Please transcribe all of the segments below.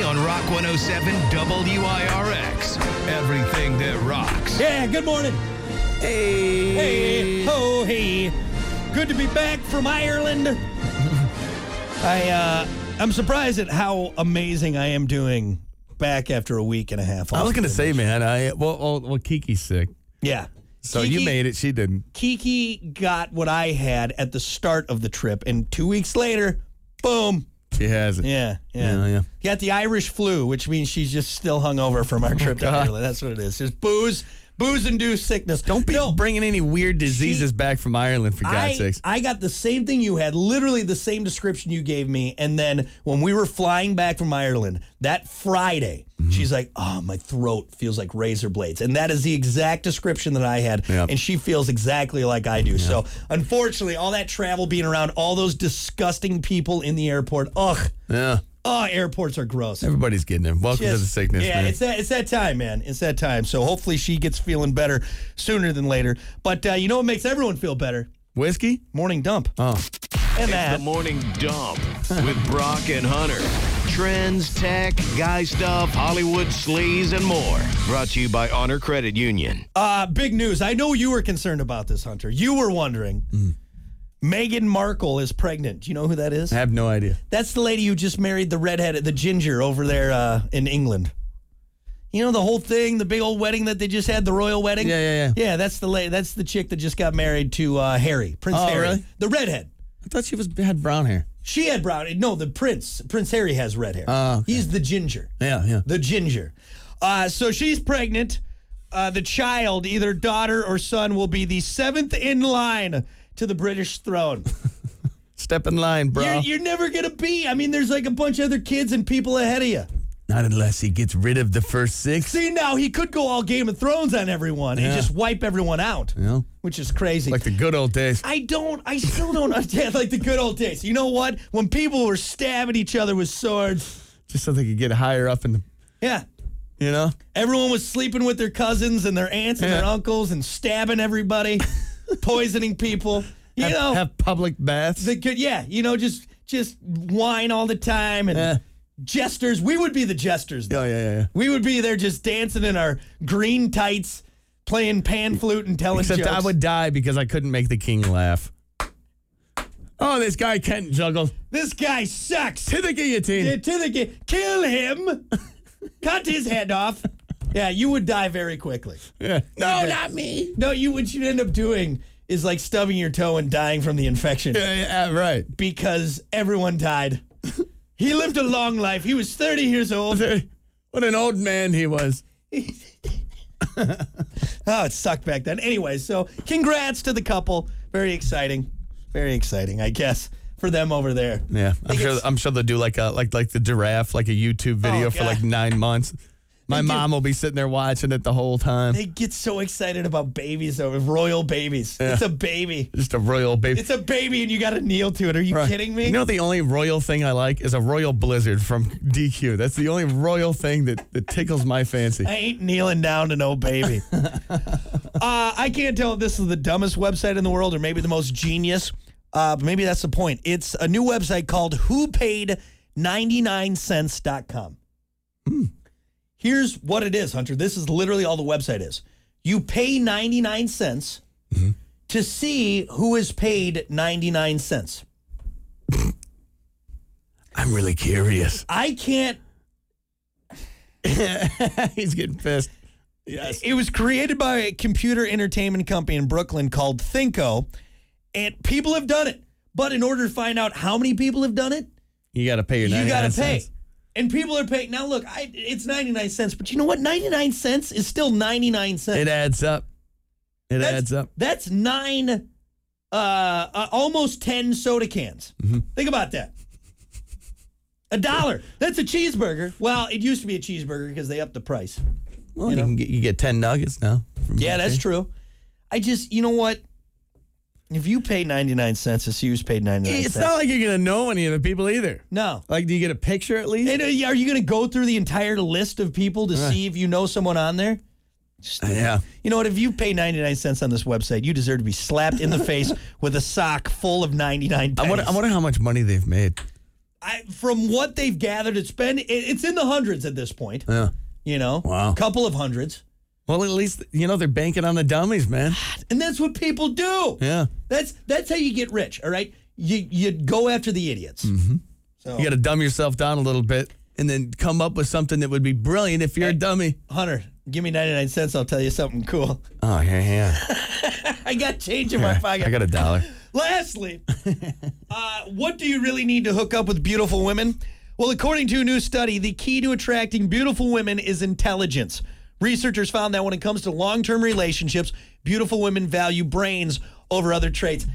on Rock 107 WIRX. Everything that rocks. Yeah, good morning. Hey. Oh, hey. Good to be back from Ireland. I'm surprised at how amazing I am doing back after a week and a half. I was going to say, man, well, Kiki's sick. Yeah. So you made it. She didn't. Kiki got what I had at the start of the trip, and 2 weeks later, boom. She has it. Yeah. Got the Irish flu, which means she's just still hungover from our trip to Ireland. That's what it is. Just booze-induced sickness. Don't be bringing any weird diseases back from Ireland, for God's sakes. I got the same thing you had, literally the same description you gave me. And then when we were flying back from Ireland, that Friday, she's like, oh, my throat feels like razor blades. And that is the exact description that I had. Yep. And she feels exactly like I do. Yep. So, unfortunately, all that travel being around all those disgusting people in the airport, ugh. Yeah. Oh, airports are gross. Everybody's getting it. Welcome to the sickness, man. Yeah, it's that time, man. It's that time. So hopefully she gets feeling better sooner than later. But you know what makes everyone feel better? Whiskey? Morning dump. Oh. And it's the Morning Dump with Brock and Hunter. Trends, tech, guy stuff, Hollywood sleaze, and more. Brought to you by Honor Credit Union. Big news. I know you were concerned about this, Hunter. You were wondering. Meghan Markle is pregnant. Do you know who that is? I have no idea. That's the lady who just married the redhead, the ginger over there in England. You know the whole thing, the big old wedding that they just had, the royal wedding? Yeah. Yeah, that's the chick that just got married to Harry, Prince Harry. Really? The redhead. I thought she had brown hair. She had brown. No, the Prince Harry has red hair. Oh, okay. He's the ginger. Yeah. The ginger. So she's pregnant. The child, either daughter or son, will be the 7th in line to the British throne. Step in line, bro. You're never going to be. I mean, there's like a bunch of other kids and people ahead of you. Not unless he gets rid of the first 6. See, now he could go all Game of Thrones on everyone and just wipe everyone out, which is crazy. Like the good old days. I still don't understand, like the good old days. You know what? When people were stabbing each other with swords. Just so they could get higher up in the... Yeah. You know? Everyone was sleeping with their cousins and their aunts and their uncles and stabbing everybody, poisoning people. Have public baths. Just whine all the time and jesters. We would be the jesters, though. Yeah. We would be there just dancing in our green tights, playing pan flute and telling jokes. Except I would die because I couldn't make the king laugh. Oh, this guy can't juggle. This guy sucks. To the guillotine. Kill him. Cut his head off. Yeah, you would die very quickly. Yeah. No, not me. No, what you'd end up doing is like stubbing your toe and dying from the infection. Yeah, right. Because everyone died. He lived a long life. He was 30 years old. What an old man he was. Oh, it sucked back then. Anyway, so congrats to the couple. Very exciting. Very exciting, I guess, for them over there. Yeah, I'm sure they'll do like the giraffe, like a YouTube video for like 9 months. My mom will be sitting there watching it the whole time. They get so excited about babies, though, royal babies. Yeah. It's a baby. Just a royal baby. It's a baby, and you got to kneel to it. Are you kidding me? You know, the only royal thing I like is a royal blizzard from DQ. That's the only royal thing that tickles my fancy. I ain't kneeling down to no baby. I can't tell if this is the dumbest website in the world or maybe the most genius, but maybe that's the point. It's a new website called whopaid99cents.com. Here's what it is, Hunter. This is literally all the website is. You pay 99 cents to see who is paid 99 cents. I'm really curious. I can't. He's getting pissed. Yes. It was created by a computer entertainment company in Brooklyn called Thinko, and people have done it. But in order to find out how many people have done it, you got to pay your 99 cents. You got to pay. And people are paying. Now, look, it's 99 cents, but you know what? 99 cents is still 99 cents. It adds up. Adds up. That's almost 10 soda cans. Think about that. $1. That's a cheeseburger. Well, it used to be a cheeseburger because they upped the price. Well, you get 10 nuggets now. Yeah, that's true. You know what? If you pay 99 cents to see who's paid 99 cents. It's not like you're going to know any of the people either. No. Like, do you get a picture at least? And, are you going to go through the entire list of people to see if you know someone on there? Yeah. You know what? If you pay 99 cents on this website, you deserve to be slapped in the face with a sock full of 99 pennies. I wonder how much money they've made. From what they've gathered, it's in the hundreds at this point. Yeah. Wow. Couple of hundreds. Well, at least, they're banking on the dummies, man. And that's what people do. Yeah. That's how you get rich, all right? You go after the idiots. Mm-hmm. So, you got to dumb yourself down a little bit and then come up with something that would be brilliant if you're a dummy. Hunter, give me 99 cents. I'll tell you something cool. Oh, yeah. I got change in my pocket. I got $1. Lastly, what do you really need to hook up with beautiful women? Well, according to a new study, the key to attracting beautiful women is intelligence. Researchers found that when it comes to long-term relationships, beautiful women value brains over other traits.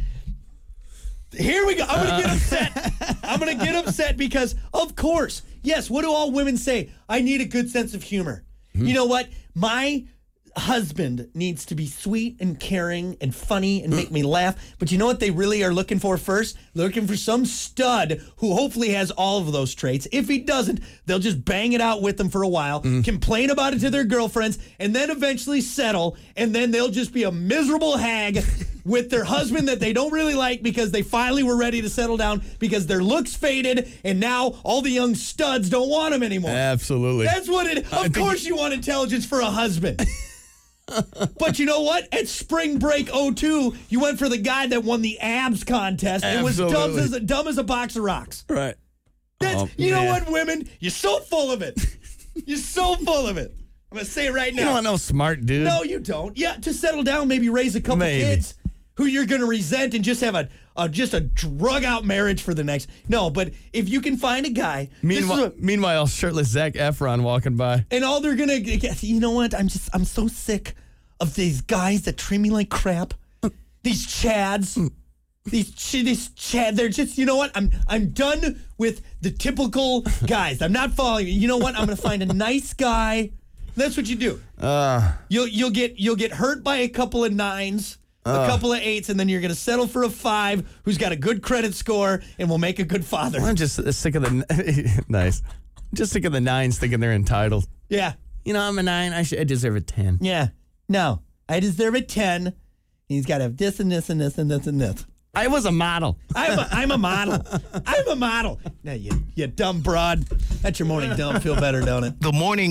Here we go. I'm going to get upset. I'm going to get upset because, of course, yes, what do all women say? I need a good sense of humor. Mm-hmm. You know what? My husband needs to be sweet and caring and funny and make me laugh. But you know what they really are looking for first? They're looking for some stud who hopefully has all of those traits. If he doesn't, they'll just bang it out with them for a while, complain about it to their girlfriends, and then eventually settle. And then they'll just be a miserable hag with their husband that they don't really like because they finally were ready to settle down because their looks faded and now all the young studs don't want them anymore. Absolutely. That's what it is. Of course you want intelligence for a husband. But you know what? At Spring Break 02, you went for the guy that won the abs contest. Absolutely. It was dumb as a box of rocks. Right. You know what, women? You're so full of it. You're so full of it. I'm going to say it right now. You don't want no smart dude. No, you don't. Yeah, to settle down, maybe raise a couple kids who you're going to resent and just have a drug-out marriage for the next. No, but if you can find a guy. Meanwhile, shirtless Zac Efron walking by. And all they're going to get, you know what? I'm so sick of these guys that treat me like crap. These chads. These Chad, they're just, you know what? I'm done with the typical guys. I'm not following you. You know what? I'm going to find a nice guy. That's what you do. You'll get hurt by a couple of 9s, a couple of 8s, and then you're going to settle for a 5 who's got a good credit score and will make a good father. I'm just sick of the nice. Just sick of the 9s thinking they're entitled. Yeah. I'm a 9. I deserve a 10. Yeah. No, I deserve a 10. He's got to have this and this and this and this and this. I was a model. I'm a model. I'm a model. Now, you dumb broad. That's your morning dumb. Feel better, don't it? The morning